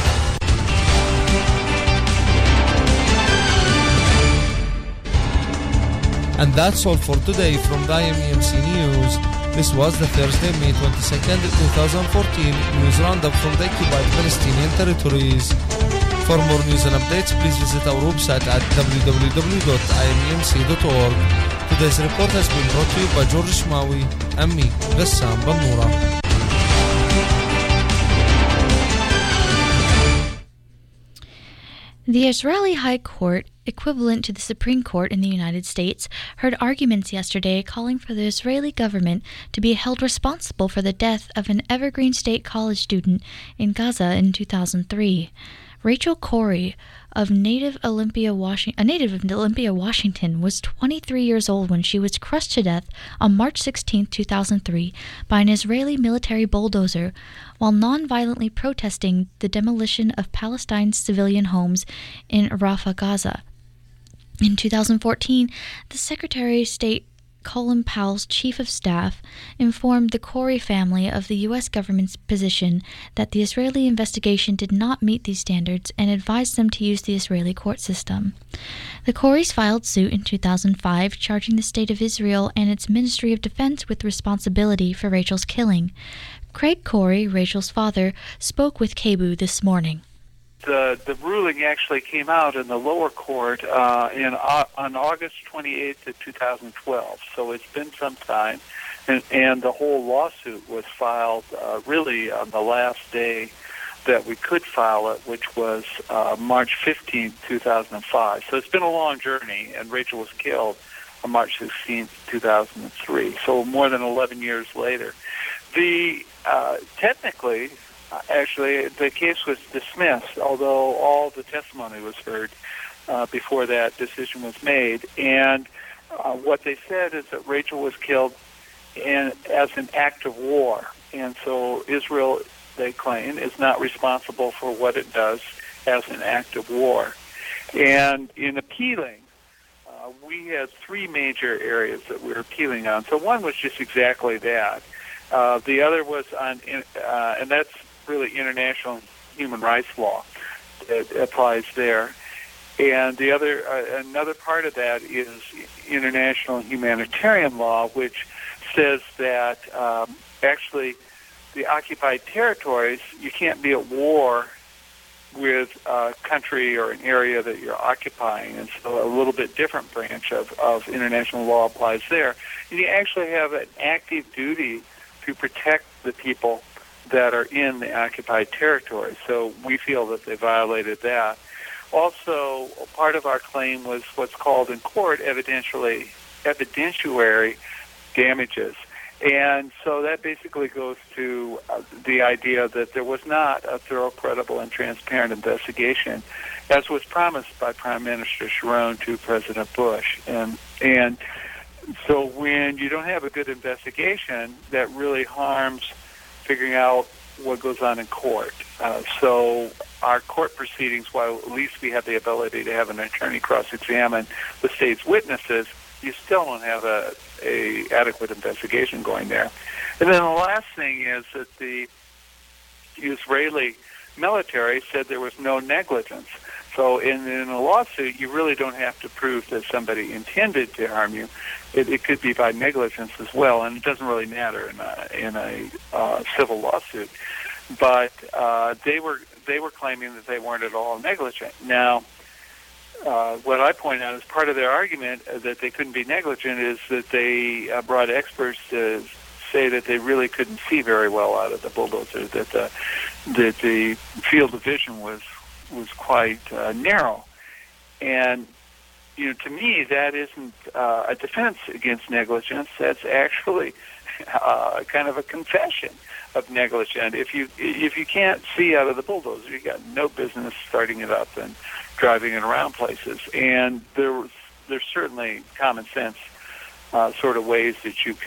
And that's all for today from the IMEMC News. This was the Thursday, May 22nd, 2014 news roundup from the occupied Palestinian territories. For more news and updates, please visit our website at www.imemc.org. Today's report has been brought to you by George Shmawi and me, Bassam Bannoura. The Israeli High Court, equivalent to the Supreme Court in the United States, heard arguments yesterday calling for the Israeli government to be held responsible for the death of an Evergreen State College student in Gaza in 2003. Rachel Corrie, a native of Olympia, Washington, was 23 years old when she was crushed to death on March 16, 2003, by an Israeli military bulldozer while non-violently protesting the demolition of Palestinian civilian homes in Rafah, Gaza. In 2014, the Secretary of State Colin Powell's chief of staff informed the Corrie family of the U.S. government's position that the Israeli investigation did not meet these standards and advised them to use the Israeli court system. The Corries filed suit in 2005, charging the State of Israel and its Ministry of Defense with responsibility for Rachel's killing. Craig Corrie, Rachel's father, spoke with KBOO this morning. The ruling actually came out in the lower court on August 28th of 2012, so it's been some time, and the whole lawsuit was filed really on the last day that we could file it, which was March 15th, 2005. So it's been a long journey, and Rachel was killed on March 16th, 2003, so more than 11 years later. Technically, actually, the case was dismissed, although all the testimony was heard before that decision was made. And what they said is that Rachel was killed as an act of war. And so Israel, they claim, is not responsible for what it does as an act of war. And in appealing, we had three major areas that we were appealing on. So one was just exactly that. The other was on, and that's really international human rights law that applies there. And the other, another part of that is international humanitarian law, which says that actually the occupied territories, you can't be at war with a country or an area that you're occupying. And so a little bit different branch of international law applies there. And you actually have an active duty to protect the people that are in the occupied territory. So we feel that they violated that. Also, part of our claim was what's called in court evidentiary damages. And so that basically goes to the idea that there was not a thorough, credible, and transparent investigation, as was promised by Prime Minister Sharon to President Bush. And so when you don't have a good investigation, that really harms figuring out what goes on in court. So our court proceedings, while at least we have the ability to have an attorney cross-examine the state's witnesses, you still don't have a adequate investigation going there. And then the last thing is that the Israeli military said there was no negligence. So in a lawsuit, you really don't have to prove that somebody intended to harm you. It could be by negligence as well, and it doesn't really matter in a civil lawsuit. But they were claiming that they weren't at all negligent. Now, what I point out as part of their argument that they couldn't be negligent is that they brought experts to say that they really couldn't see very well out of the bulldozer, that the field of vision was quite narrow. And, you know, to me, that isn't a defense against negligence. That's actually kind of a confession of negligence. If you can't see out of the bulldozer, you got no business starting it up and driving it around places. And there's certainly common sense sort of ways that you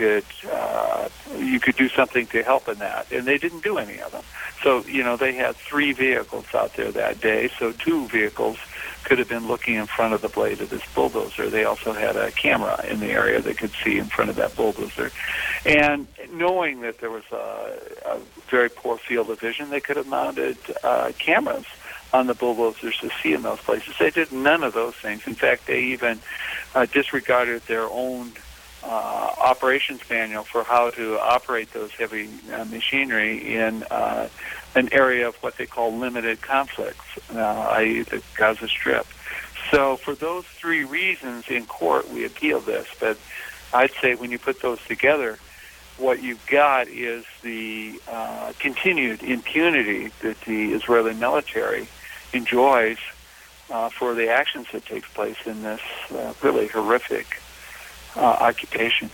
could do something to help in that, and they didn't do any of them. So, you know, they had 3 vehicles out there that day, so 2 vehicles could have been looking in front of the blade of this bulldozer. They also had a camera in the area that could see in front of that bulldozer. And knowing that there was a very poor field of vision, they could have mounted cameras on the bulldozers to see in those places. They did none of those things. In fact, they even disregarded their own operations manual for how to operate those heavy machinery in an area of what they call limited conflicts, i.e. the Gaza Strip. So for those 3 reasons in court, we appealed this. But I'd say when you put those together, what you've got is the continued impunity that the Israeli military enjoys for the actions that takes place in this really horrific occupation.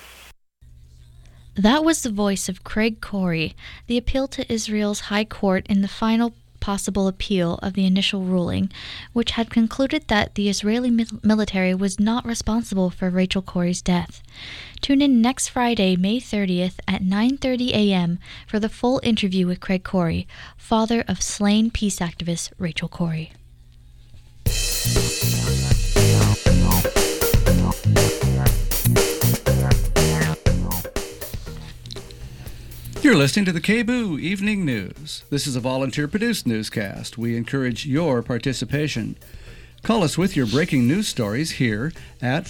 That was the voice of Craig Corrie. The appeal to Israel's High Court in the final possible appeal of the initial ruling, which had concluded that the Israeli military was not responsible for Rachel Corrie's death. Tune in next Friday, May 30th at 9:30 a.m. for the full interview with Craig Corrie, father of slain peace activist Rachel Corrie. You're listening to the KBOO Evening News. This is a volunteer-produced newscast. We encourage your participation. Call us with your breaking news stories here at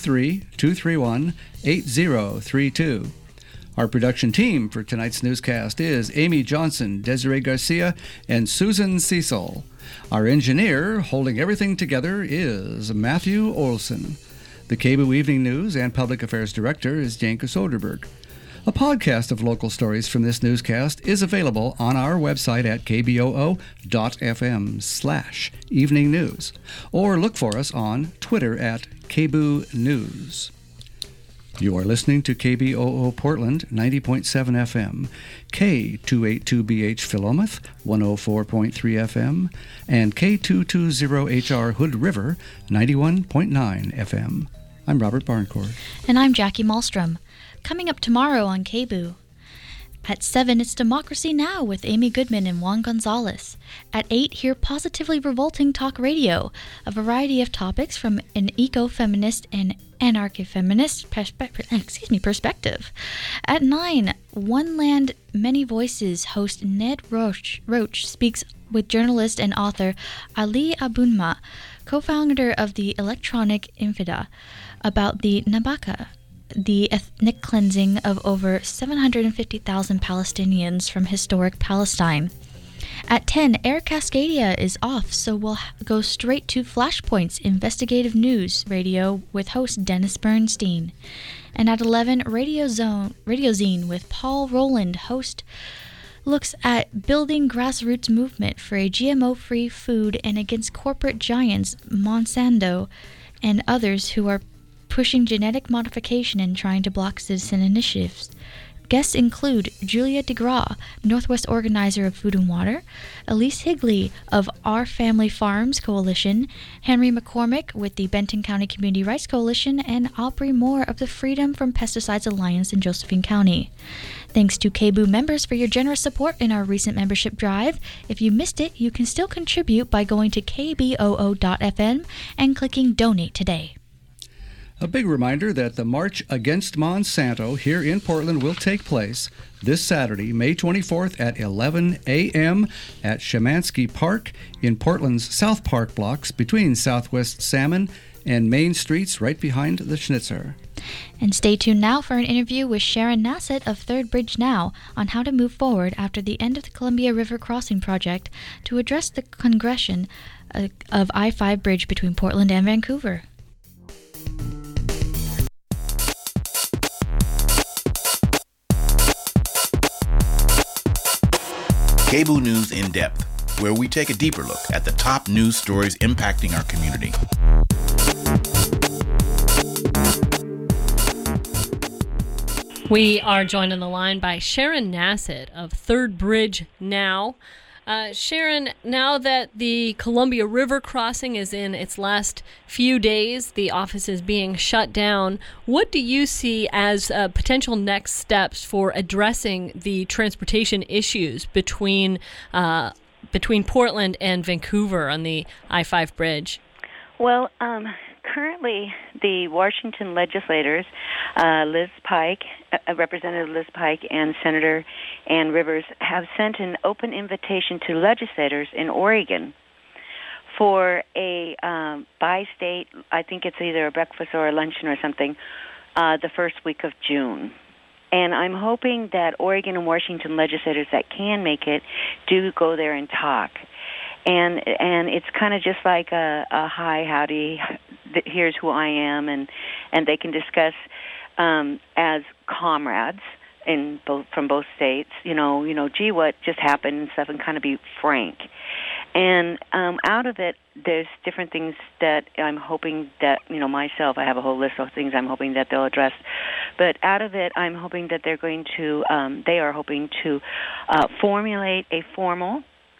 503-231-8032. Our production team for tonight's newscast is Amy Johnson, Desiree Garcia, and Susan Cecil. Our engineer holding everything together is Matthew Olson. The KBOO Evening News and Public Affairs Director is Janka Soderberg. A podcast of local stories from this newscast is available on our website at kboo.fm/evening news, or look for us on Twitter at KBOO News. You are listening to KBOO Portland 90.7 FM, K282BH Philomath 104.3 FM, and K220HR Hood River 91.9 FM. I'm Robert Barncourt. And I'm Jackie Malmstrom. Coming up tomorrow on KBOO. At 7, it's Democracy Now! With Amy Goodman and Juan Gonzalez. At 8, hear Positively Revolting Talk Radio, a variety of topics from an eco-feminist and anarcho-feminist perspective. At 9, One Land, Many Voices host Ned Roach speaks with journalist and author Ali Abunma, co-founder of the Electronic Infida, about the Nabaka, the ethnic cleansing of over 750,000 Palestinians from historic Palestine. At 10, Air Cascadia is off, so we'll go straight to Flashpoint's investigative news radio with host Dennis Bernstein. And at 11, Radio Zine with Paul Rowland, host, looks at building grassroots movement for a GMO-free food and against corporate giants Monsanto and others who are pushing genetic modification and trying to block citizen initiatives. Guests include Julia DeGraw, Northwest organizer of Food and Water, Elise Higley of Our Family Farms Coalition, Henry McCormick with the Benton County Community Rights Coalition, and Aubrey Moore of the Freedom from Pesticides Alliance in Josephine County. Thanks to KBOO members for your generous support in our recent membership drive. If you missed it, you can still contribute by going to kboo.fm and clicking Donate today. A big reminder that the March Against Monsanto here in Portland will take place this Saturday, May 24th at 11 a.m. at Shemansky Park in Portland's South Park blocks between Southwest Salmon and Main Streets right behind the Schnitzer. And stay tuned now for an interview with Sharon Nassett of Third Bridge Now on how to move forward after the end of the Columbia River Crossing project to address the congestion of I-5 bridge between Portland and Vancouver. KBOO News in Depth, where we take a deeper look at the top news stories impacting our community. We are joined on the line by Sharon Nassett of Third Bridge Now. Sharon, now that the Columbia River crossing is in its last few days, the office is being shut down. What do you see as potential next steps for addressing the transportation issues between Portland and Vancouver on the I-5 bridge? Well, currently the Washington legislators, Liz Pike, Representative Liz Pike and Senator Ann Rivers, have sent an open invitation to legislators in Oregon for a bi-state, I think it's either a breakfast or a luncheon or something, the first week of June. And I'm hoping that Oregon and Washington legislators that can make it do go there and talk. And it's kind of just like a hi, howdy, here's who I am, and they can discuss as comrades from both states, gee, what just happened and stuff, and kind of be frank. And out of it, there's different things that I'm hoping that, myself, I have a whole list of things I'm hoping that they'll address. But out of it, I'm hoping that they are hoping to formulate a formal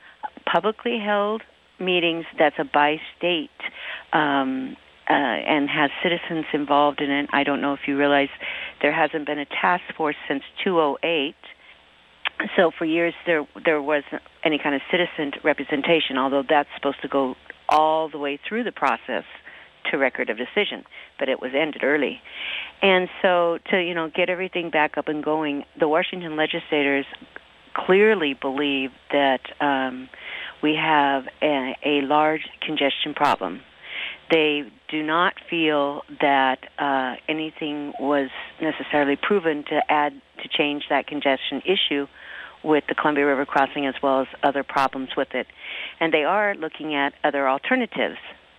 publicly held meetings that's a by-state and has citizens involved in it. I don't know if you realize there hasn't been a task force since 2008. So for years there wasn't any kind of citizen representation, although that's supposed to go all the way through the process to record of decision, but it was ended early. And so to, get everything back up and going, the Washington legislators clearly believe that we have a large congestion problem. They do not feel that anything was necessarily proven to change that congestion issue with the Columbia River crossing as well as other problems with it. And they are looking at other alternatives.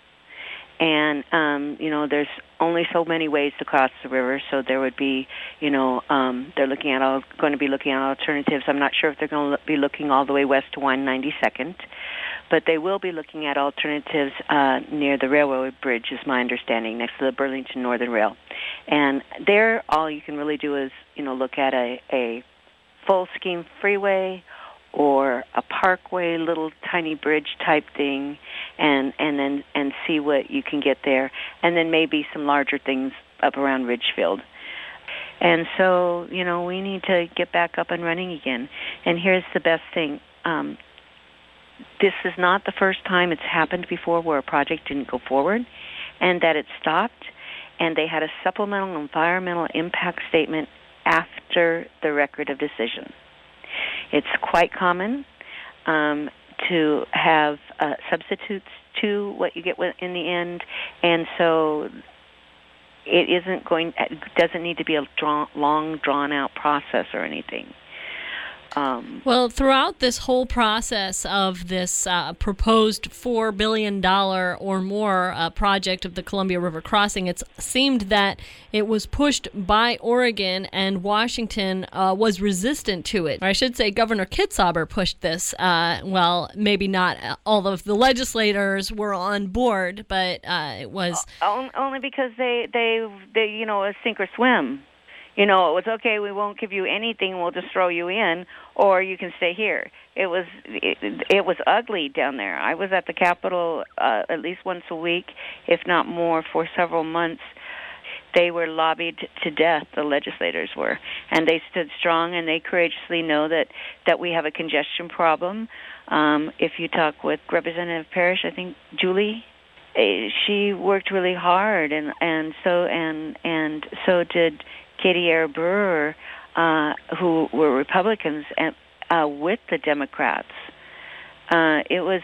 And, there's only so many ways to cross the river, so there would be, they're going to be looking at alternatives. I'm not sure if they're going to be looking all the way west to 192nd, but they will be looking at alternatives near the railroad bridge, is my understanding, next to the Burlington Northern Rail. And there, all you can really do is, look at a full-scheme freeway or a parkway, little tiny bridge type thing, and see what you can get there, and then maybe some larger things up around Ridgefield. And so, we need to get back up and running again. And here's the best thing. This is not the first time it's happened before where a project didn't go forward and that it stopped, and they had a supplemental environmental impact statement after the record of decision. It's quite common to have substitutes to what you get in the end, and so it doesn't need to be a long, drawn-out process or anything. Well, throughout this whole process of this proposed $4 billion or more project of the Columbia River crossing, it's seemed that it was pushed by Oregon and Washington was resistant to it. Or I should say Governor Kitzhaber pushed this. Well, maybe not all of the legislators were on board, but it was... Only because they sink or swim. It was okay, we won't give you anything, we'll just throw you in, or you can stay here. It was ugly down there. I was at the Capitol at least once a week, if not more, for several months. They were lobbied to death, the legislators were, and they stood strong, and they courageously know that we have a congestion problem. If you talk with Representative Parrish, I think Julie, she worked really hard, and so did Katie Ayer Brewer, who were Republicans, and with the Democrats. It was,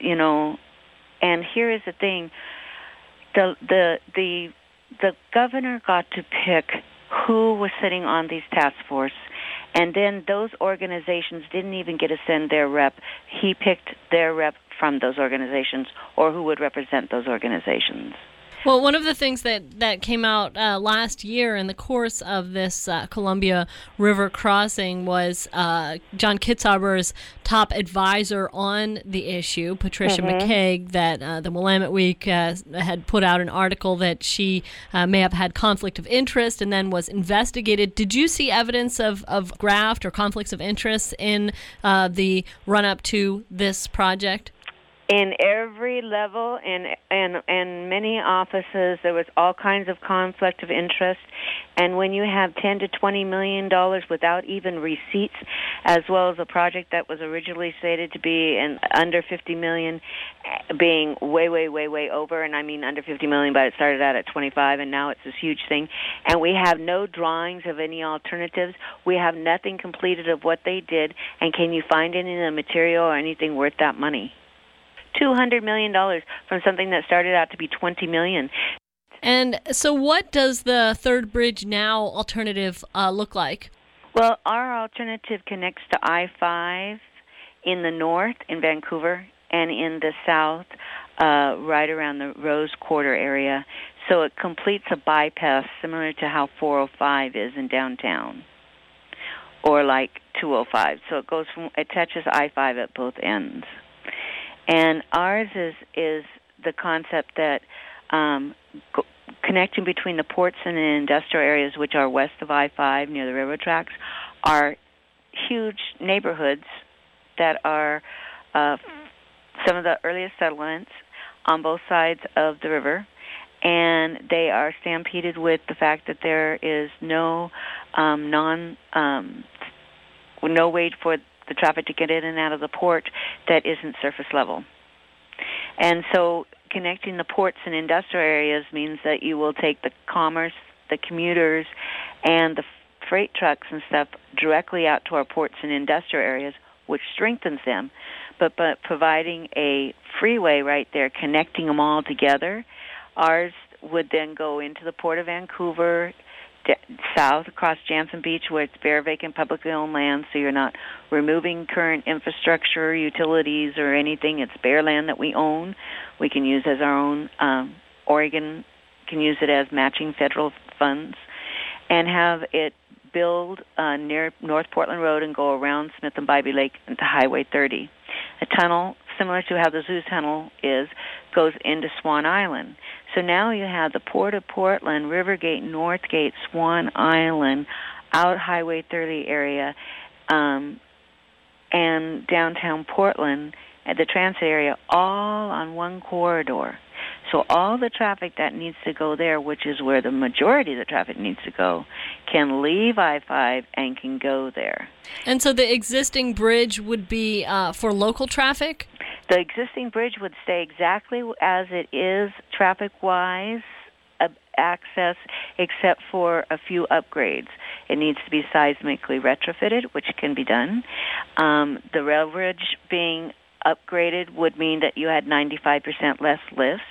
and here is the thing: the governor got to pick who was sitting on these task force, and then those organizations didn't even get to send their rep. He picked their rep from those organizations, or who would represent those organizations. Well, one of the things that came out last year in the course of this Columbia River crossing was John Kitzhaber's top advisor on the issue, Patricia McCaig, that the Willamette Week had put out an article that she may have had conflict of interest and then was investigated. Did you see evidence of graft or conflicts of interest in the run-up to this project? In every level, and many offices, there was all kinds of conflict of interest. And when you have $10 to $20 million without even receipts, as well as a project that was originally slated to be under $50 million, being way, way, way, way over, and I mean under $50 million, but it started out at 25, and now it's this huge thing. And we have no drawings of any alternatives. We have nothing completed of what they did. And can you find any of the material or anything worth that money? $200 million from something that started out to be $20 million. And so what does the Third Bridge Now alternative look like? Well, our alternative connects to I-5 in the north in Vancouver and in the south right around the Rose Quarter area. So it completes a bypass similar to how 405 is in downtown, or like 205. So it touches I-5 at both ends. And ours is the concept that connecting between the ports and the industrial areas, which are west of I-5 near the railroad tracks, are huge neighborhoods that are some of the earliest settlements on both sides of the river, and they are stampeded with the fact that there is no way for the traffic to get in and out of the port that isn't surface level. And so connecting the ports and industrial areas means that you will take the commerce, the commuters, and the freight trucks and stuff directly out to our ports and industrial areas, which strengthens them. But providing a freeway right there, connecting them all together, ours would then go into the Port of Vancouver, south across Jansen Beach, where it's bare, vacant, publicly owned land, so you're not removing current infrastructure, utilities, or anything. It's bare land that we own. We can use as our own. Oregon can use it as matching federal funds, and have it build near North Portland Road and go around Smith and Bybee Lake into Highway 30. A tunnel, similar to how the Zoo Tunnel is, goes into Swan Island. So now you have the Port of Portland, Rivergate, Northgate, Swan Island, out Highway 30 area, and downtown Portland, at the transit area, all on one corridor. So all the traffic that needs to go there, which is where the majority of the traffic needs to go, can leave I-5 and can go there. And so the existing bridge would be for local traffic? The existing bridge would stay exactly as it is traffic-wise, access, except for a few upgrades. It needs to be seismically retrofitted, which can be done. The rail bridge being upgraded would mean that you had 95% less lifts.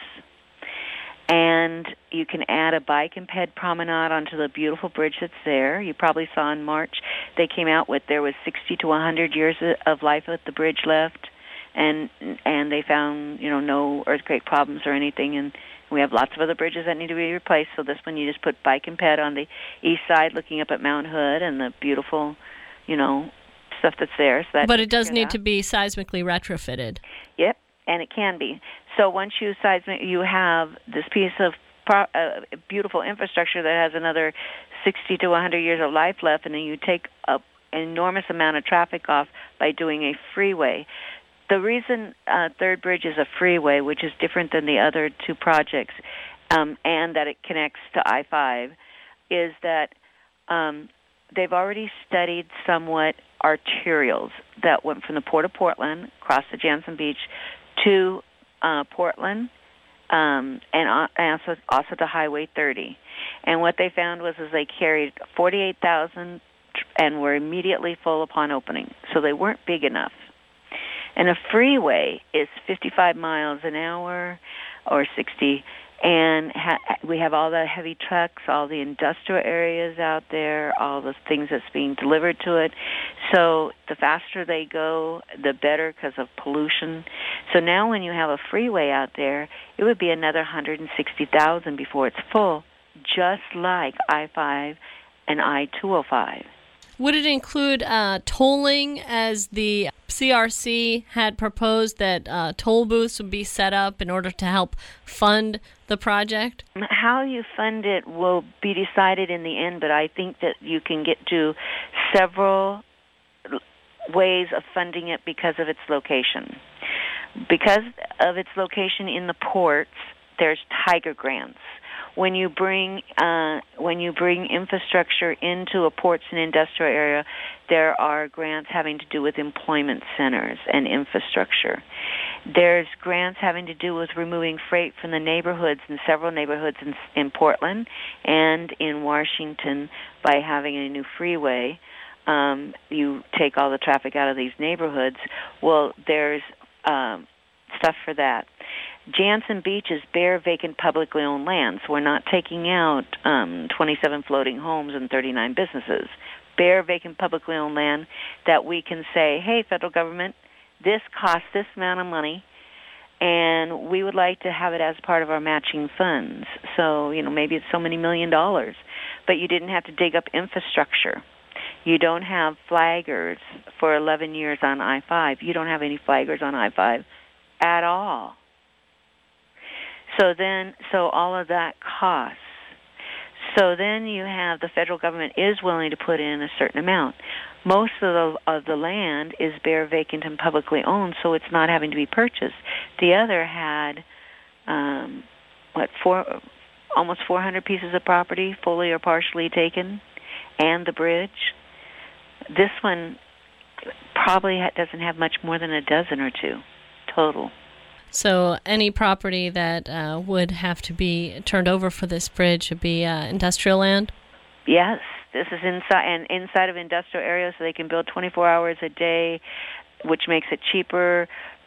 And you can add a bike and ped promenade onto the beautiful bridge that's there. You probably saw in March they came out with there was 60 to 100 years of life with the bridge left, and they found no earthquake problems or anything. And we have lots of other bridges that need to be replaced. So this one you just put bike and ped on the east side, looking up at Mount Hood and the beautiful, stuff that's there. So but it does need to be seismically retrofitted. Yep, and it can be. So once you you have this piece of beautiful infrastructure that has another 60 to 100 years of life left, and then you take an enormous amount of traffic off by doing a freeway. The reason Third Bridge is a freeway, which is different than the other two projects, and that it connects to I-5, is that they've already studied somewhat arterials that went from the Port of Portland, across the Jansen Beach, to Portland, and also to Highway 30. And what they found was they carried 48,000 and were immediately full upon opening. So they weren't big enough. And a freeway is 55 miles an hour or 60, and we have all the heavy trucks, all the industrial areas out there, all the things that's being delivered to it. So the faster they go, the better because of pollution. So now when you have a freeway out there, it would be another 160,000 before it's full, just like I-5 and I-205. Would it include tolling, as the CRC had proposed that toll booths would be set up in order to help fund the project? How you fund it will be decided in the end, but I think that you can get to several ways of funding it because of its location. Because of its location in the ports, there's Tiger grants. When you bring infrastructure into a ports and industrial area, there are grants having to do with employment centers and infrastructure. There's grants having to do with removing freight from the neighborhoods, in several neighborhoods in Portland and in Washington, by having a new freeway. You take all the traffic out of these neighborhoods. Well, there's stuff for that. Jansen Beach is bare, vacant, publicly owned land, so we're not taking out 27 floating homes and 39 businesses. Bare, vacant, publicly owned land that we can say, hey, federal government, this costs this amount of money, and we would like to have it as part of our matching funds. So, maybe it's so many $1 million, but you didn't have to dig up infrastructure. You don't have flaggers for 11 years on I-5. You don't have any flaggers on I-5 at all. So all of that costs. So then you have the federal government is willing to put in a certain amount. most of the land is bare, vacant, and publicly owned, so it's not having to be purchased. The other had, almost 400 pieces of property, fully or partially taken, and the bridge. This one probably doesn't have much more than a dozen or two total. So any property that would have to be turned over for this bridge would be industrial land? Yes, this is inside of industrial areas, so they can build 24 hours a day, which makes it cheaper.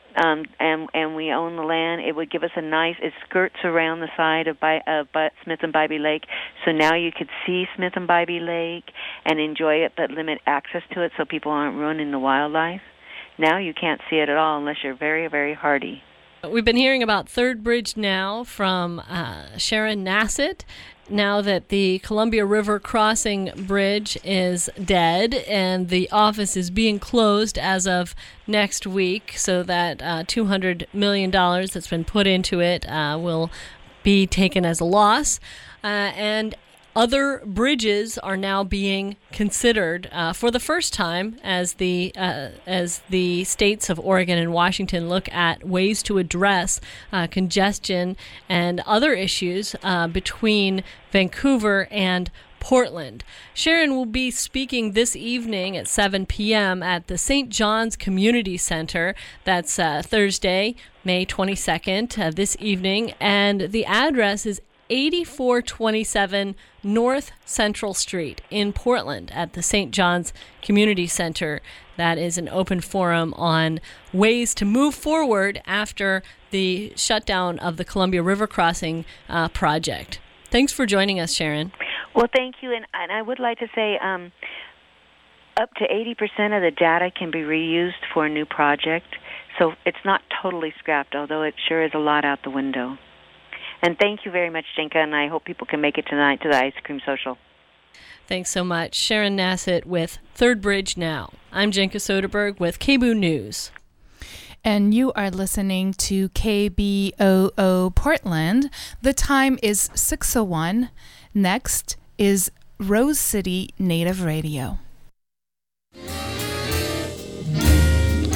And we own the land. It would give us it skirts around the side of Smith and Bybee Lake, so now you could see Smith and Bybee Lake and enjoy it, but limit access to it so people aren't ruining the wildlife. Now you can't see it at all unless you're very, very hardy. We've been hearing about Third Bridge now from Sharon Nassett. Now that the Columbia River Crossing Bridge is dead and the office is being closed as of next week, so that $200 million that's been put into it will be taken as a loss. And other bridges are now being considered for the first time as the states of Oregon and Washington look at ways to address congestion and other issues between Vancouver and Portland. Sharon will be speaking this evening at 7 p.m. at the St. John's Community Center. That's Thursday, May 22nd, this evening. And the address is 8427 North Central Street in Portland at the St. John's Community Center. That is an open forum on ways to move forward after the shutdown of the Columbia River Crossing project. Thanks for joining us, Sharon. Well, thank you. And I would like to say up to 80% of the data can be reused for a new project. So it's not totally scrapped, although it sure is a lot out the window. And thank you very much, Jenka, and I hope people can make it tonight to the Ice Cream Social. Thanks so much. Sharon Nassett with Third Bridge Now. I'm Jenka Soderberg with KBOO News. And you are listening to KBOO Portland. The time is 6:01. Next is Rose City Native Radio.